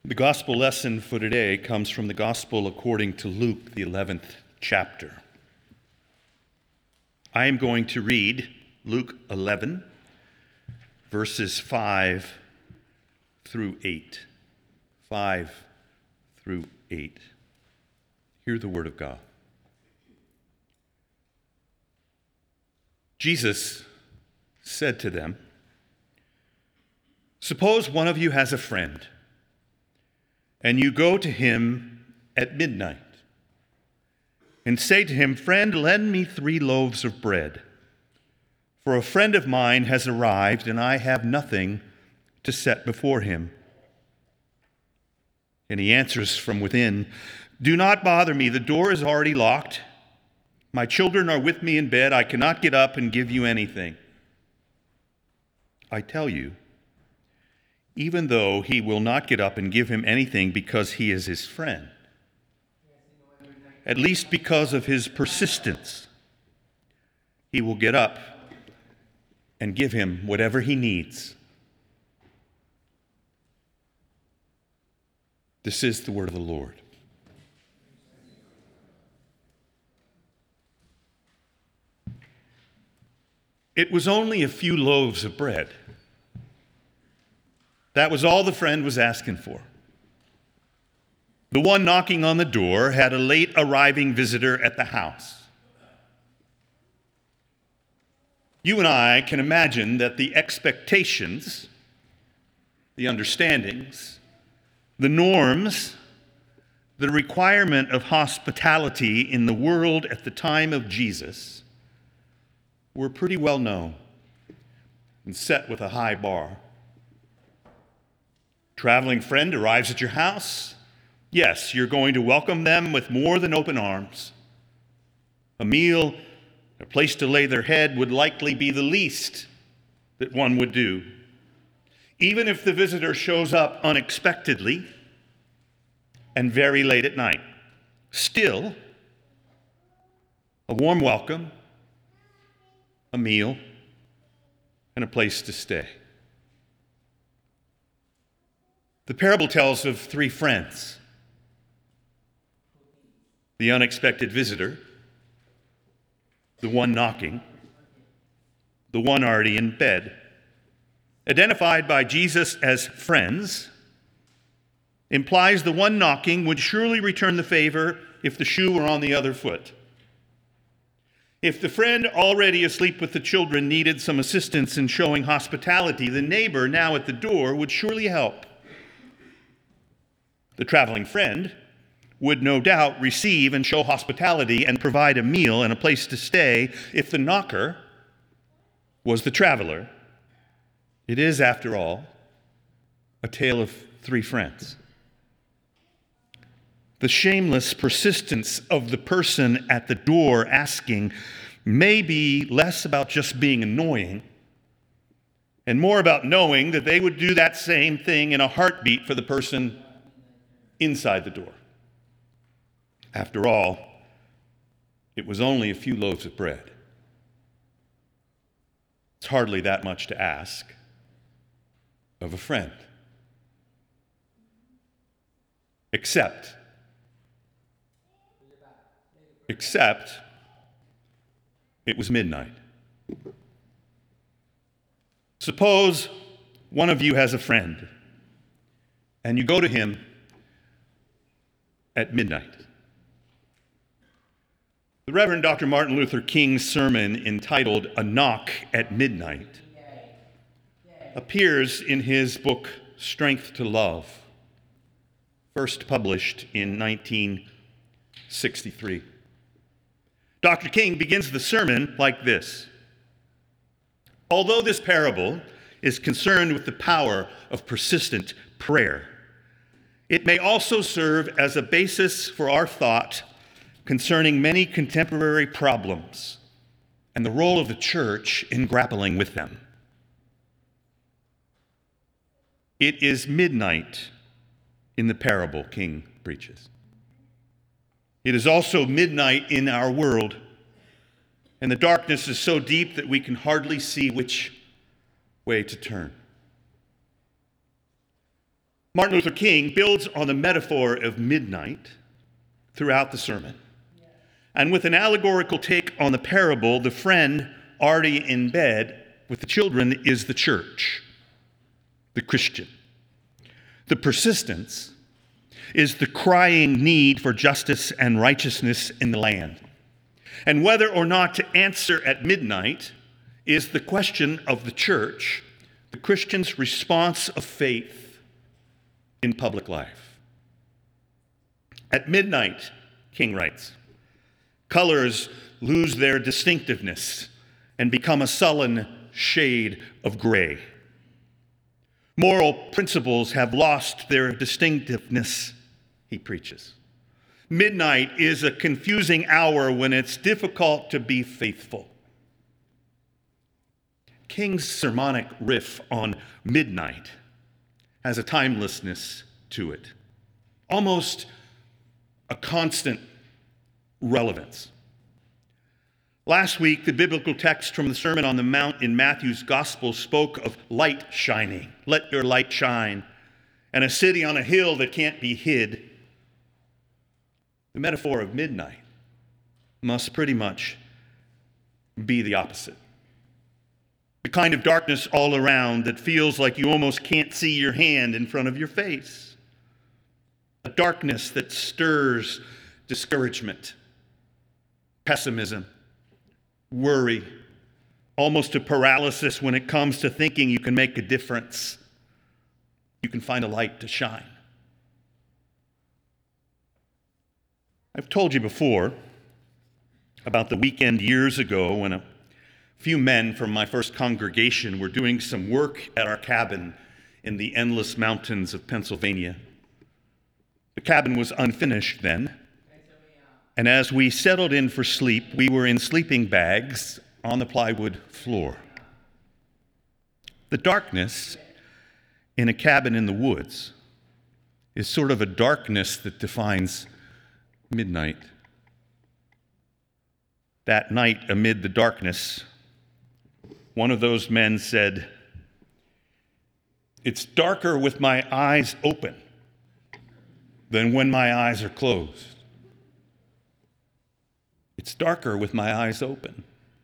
The gospel lesson for today comes from the gospel according to Luke, the 11th chapter. I am going to read Luke 11, verses 5 through 8. 5 through 8. Hear the word of God. Jesus said to them, "Suppose one of you has a friend, and you go to him at midnight and say to him, 'Friend, lend me 3 loaves of bread, for a friend of mine has arrived and I have nothing to set before him.' And he answers from within, 'Do not bother me, the door is already locked. My children are with me in bed, I cannot get up and give you anything.' I tell you, even though he will not get up and give him anything because he is his friend, at least because of his persistence, he will get up and give him whatever he needs." This is the word of the Lord. It was only a few loaves of bread. That was all the friend was asking for. The one knocking on the door had a late arriving visitor at the house. You and I can imagine that the expectations, the understandings, the norms, the requirement of hospitality in the world at the time of Jesus were pretty well known and set with a high bar. Traveling friend arrives at your house. Yes, you're going to welcome them with more than open arms. A meal, a place to lay their head would likely be the least that one would do. Even if the visitor shows up unexpectedly and very late at night, still, a warm welcome, a meal, and a place to stay. The parable tells of 3 friends: the unexpected visitor, the one knocking, the one already in bed. Identified by Jesus as friends implies the one knocking would surely return the favor if the shoe were on the other foot. If the friend already asleep with the children needed some assistance in showing hospitality, the neighbor now at the door would surely help. The traveling friend would no doubt receive and show hospitality and provide a meal and a place to stay if the knocker was the traveler. It is, after all, a tale of 3 friends. The shameless persistence of the person at the door asking may be less about just being annoying and more about knowing that they would do that same thing in a heartbeat for the person inside the door. After all, it was only a few loaves of bread. It's hardly that much to ask of a friend. Except it was midnight. Suppose one of you has a friend and you go to him at midnight. The Reverend Dr. Martin Luther King's sermon entitled "A Knock at Midnight" appears in his book Strength to Love, first published in 1963. Dr. King begins the sermon like this: "Although this parable is concerned with the power of persistent prayer, it may also serve as a basis for our thought concerning many contemporary problems and the role of the church in grappling with them. It is midnight in the parable King preaches. It is also midnight in our world, and the darkness is so deep that we can hardly see which way to turn. Martin Luther King builds on the metaphor of midnight throughout the sermon. And with an allegorical take on the parable, the friend already in bed with the children is the church, the Christian. The persistence is the crying need for justice and righteousness in the land. And whether or not to answer at midnight is the question of the church, the Christian's response of faith in public life. At midnight, King writes, colors lose their distinctiveness and become a sullen shade of gray. Moral principles have lost their distinctiveness, he preaches. Midnight is a confusing hour when it's difficult to be faithful. King's sermonic riff on midnight has a timelessness to it, almost a constant relevance. Last week, the biblical text from the Sermon on the Mount in Matthew's Gospel spoke of light shining. Let your light shine. And a city on a hill that can't be hid. The metaphor of midnight must pretty much be the opposite. The kind of darkness all around that feels like you almost can't see your hand in front of your face. A darkness that stirs discouragement, pessimism, worry, almost to paralysis when it comes to thinking you can make a difference. You can find a light to shine. I've told you before about the weekend years ago when a few men from my first congregation were doing some work at our cabin in the endless mountains of Pennsylvania. The cabin was unfinished then. And as we settled in for sleep, we were in sleeping bags on the plywood floor. The darkness in a cabin in the woods is sort of a darkness that defines midnight. That night, amid the darkness, one of those men said, "It's darker with my eyes open than when my eyes are closed. It's darker with my eyes open."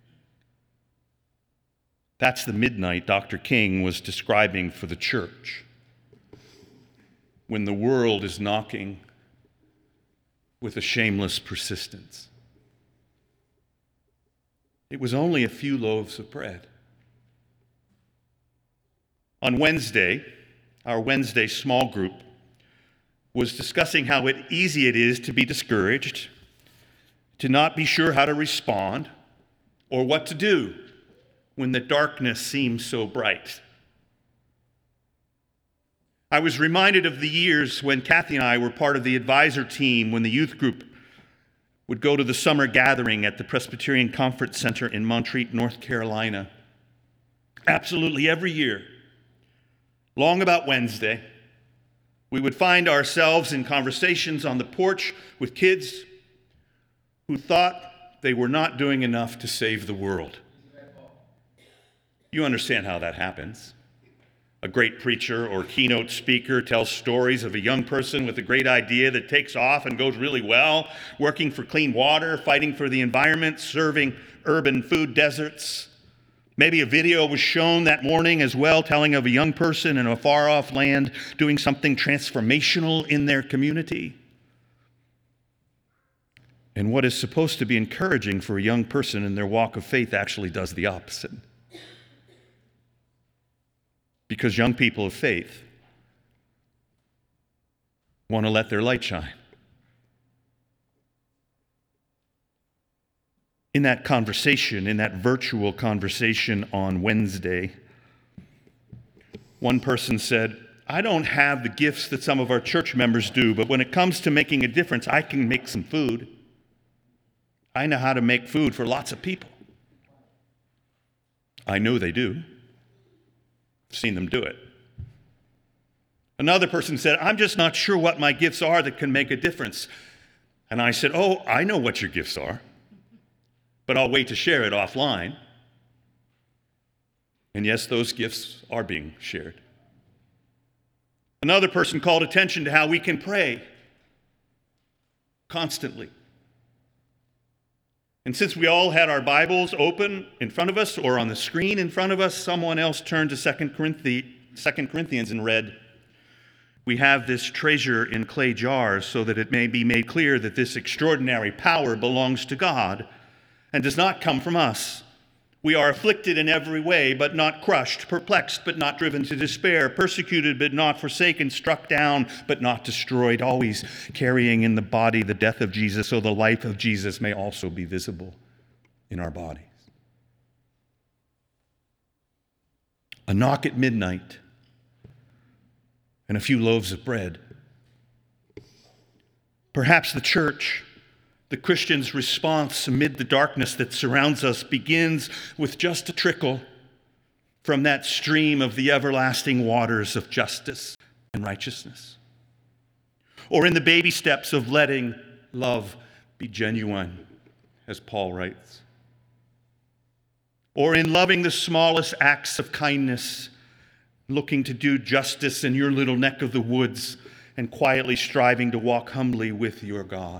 That's the midnight Dr. King was describing for the church, when the world is knocking with a shameless persistence. It was only a few loaves of bread. On Wednesday, our Wednesday small group was discussing how easy it is to be discouraged, to not be sure how to respond or what to do when the darkness seems so bright. I was reminded of the years when Kathy and I were part of the advisor team when the youth group would go to the summer gathering at the Presbyterian Conference Center in Montreat, North Carolina. Absolutely every year, long about Wednesday, we would find ourselves in conversations on the porch with kids who thought they were not doing enough to save the world. You understand how that happens. A great preacher or keynote speaker tells stories of a young person with a great idea that takes off and goes really well, working for clean water, fighting for the environment, serving urban food deserts. Maybe a video was shown that morning as well, telling of a young person in a far-off land doing something transformational in their community. And what is supposed to be encouraging for a young person in their walk of faith actually does the opposite. Because young people of faith want to let their light shine. In that conversation, in that virtual conversation on Wednesday, one person said, "I don't have the gifts that some of our church members do, but when it comes to making a difference, I can make some food. I know how to make food for lots of people." I know they do. I've seen them do it. Another person said, "I'm just not sure what my gifts are that can make a difference." And I said, "Oh, I know what your gifts are, but I'll wait to share it offline." And yes, those gifts are being shared. Another person called attention to how we can pray constantly. And since we all had our Bibles open in front of us or on the screen in front of us, someone else turned to 2 Corinthians and read, "We have this treasure in clay jars so that it may be made clear that this extraordinary power belongs to God and does not come from us. We are afflicted in every way, but not crushed, perplexed, but not driven to despair, persecuted, but not forsaken, struck down, but not destroyed, always carrying in the body the death of Jesus, so the life of Jesus may also be visible in our bodies." A knock at midnight and a few loaves of bread. Perhaps the church, the Christian's response amid the darkness that surrounds us, begins with just a trickle from that stream of the everlasting waters of justice and righteousness. Or in the baby steps of letting love be genuine, as Paul writes. Or in loving the smallest acts of kindness, looking to do justice in your little neck of the woods and quietly striving to walk humbly with your God.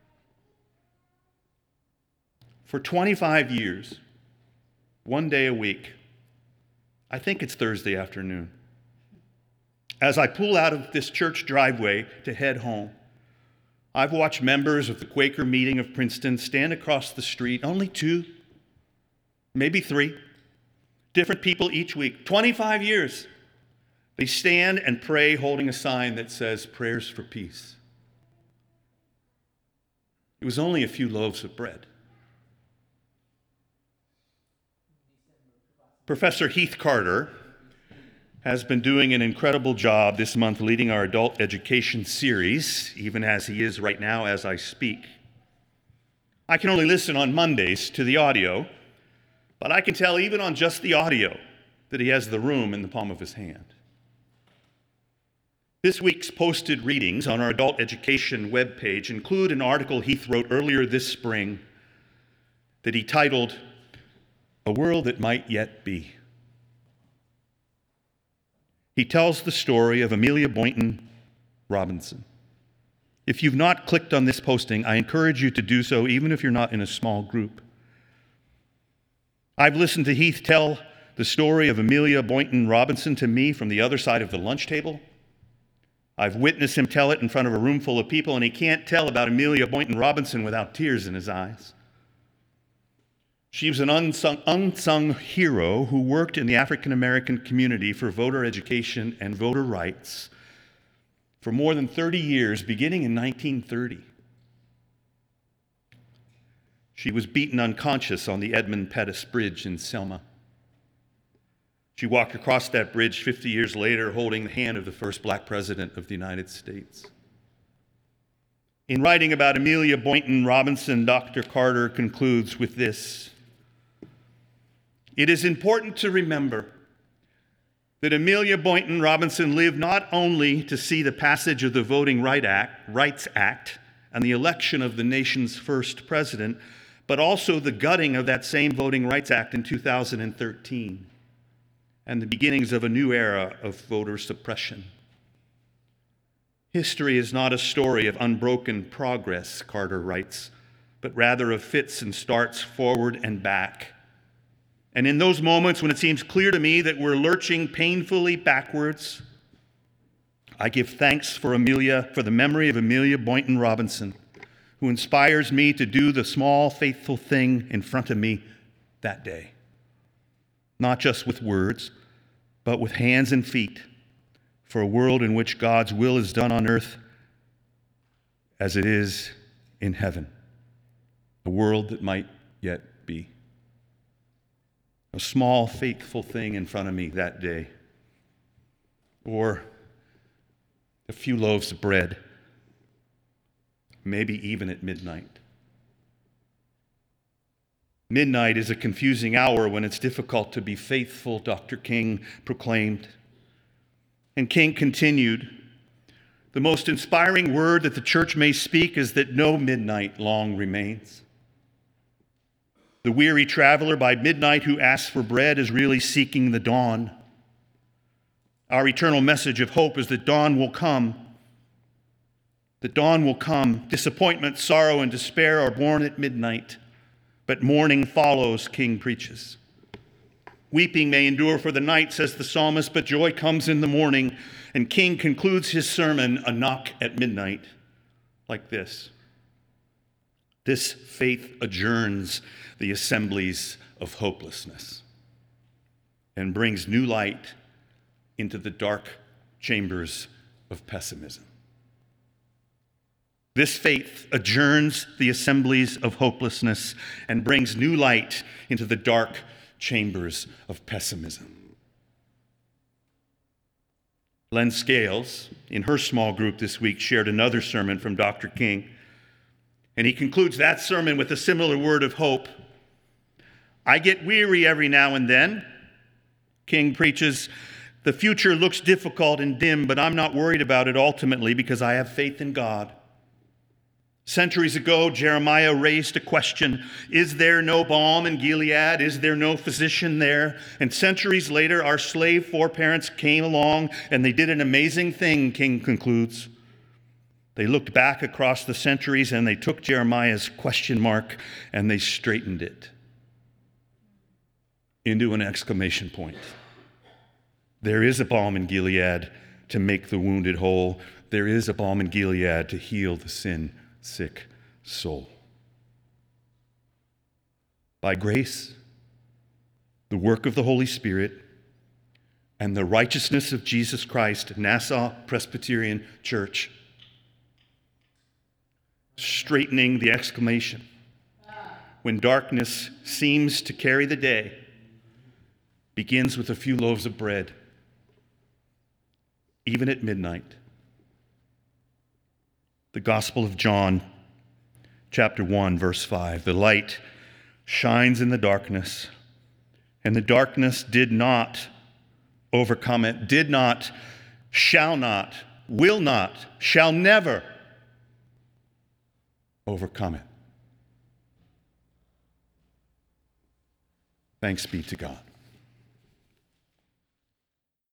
For 25 years, one day a week, I think it's Thursday afternoon, as I pull out of this church driveway to head home, I've watched members of the Quaker meeting of Princeton stand across the street, only 2, maybe 3, different people each week, 25 years. They stand and pray holding a sign that says, "Prayers for Peace." It was only a few loaves of bread. Professor Heath Carter has been doing an incredible job this month leading our adult education series, even as he is right now as I speak. I can only listen on Mondays to the audio, but I can tell even on just the audio that he has the room in the palm of his hand. This week's posted readings on our adult education webpage include an article Heath wrote earlier this spring that he titled, "A World That Might Yet Be." He tells the story of Amelia Boynton Robinson. If you've not clicked on this posting, I encourage you to do so, even if you're not in a small group. I've listened to Heath tell the story of Amelia Boynton Robinson to me from the other side of the lunch table. I've witnessed him tell it in front of a room full of people, and he can't tell about Amelia Boynton Robinson without tears in his eyes. She was an unsung hero who worked in the African American community for voter education and voter rights for more than 30 years, beginning in 1930. She was beaten unconscious on the Edmund Pettus Bridge in Selma. She walked across that bridge 50 years later holding the hand of the first black president of the United States. In writing about Amelia Boynton Robinson, Dr. Carter concludes with this: "It is important to remember that Amelia Boynton Robinson lived not only to see the passage of the Voting Rights Act and the election of the nation's first president, but also the gutting of that same Voting Rights Act in 2013 and the beginnings of a new era of voter suppression. History is not a story of unbroken progress," Carter writes, "but rather of fits and starts forward and back. And in those moments when it seems clear to me that we're lurching painfully backwards, I give thanks for the memory of Amelia Boynton Robinson, who inspires me to do the small, faithful thing in front of me that day. Not just with words, but with hands and feet, for a world in which God's will is done on earth as it is in heaven. A world that might yet be." A small, faithful thing in front of me that day. Or a few loaves of bread, maybe even at midnight. Midnight is a confusing hour when it's difficult to be faithful, Dr. King proclaimed. And King continued, "The most inspiring word that the church may speak is that no midnight long remains. The weary traveler by midnight who asks for bread is really seeking the dawn. Our eternal message of hope is that dawn will come. The dawn will come. Disappointment, sorrow, and despair are born at midnight, but morning follows, King preaches. Weeping may endure for the night, says the psalmist, but joy comes in the morning. And King concludes his sermon, A Knock at Midnight, like this. This faith adjourns the assemblies of hopelessness and brings new light into the dark chambers of pessimism. This faith adjourns the assemblies of hopelessness and brings new light into the dark chambers of pessimism. Len Scales, in her small group this week, shared another sermon from Dr. King, and he concludes that sermon with a similar word of hope. I get weary every now and then. King preaches, the future looks difficult and dim, but I'm not worried about it ultimately because I have faith in God. Centuries ago, Jeremiah raised a question, is there no balm in Gilead? Is there no physician there? And centuries later, our slave foreparents came along and they did an amazing thing, King concludes. They looked back across the centuries and they took Jeremiah's question mark and they straightened it into an exclamation point. There is a balm in Gilead to make the wounded whole. There is a balm in Gilead to heal the sin-sick soul. By grace, the work of the Holy Spirit, and the righteousness of Jesus Christ, Nassau Presbyterian Church, straightening the exclamation. When darkness seems to carry the day, begins with a few loaves of bread, even at midnight. The Gospel of John, chapter 1, verse 5. The light shines in the darkness, and the darkness did not overcome it, did not, shall not, will not, shall never overcome it. Thanks be to God.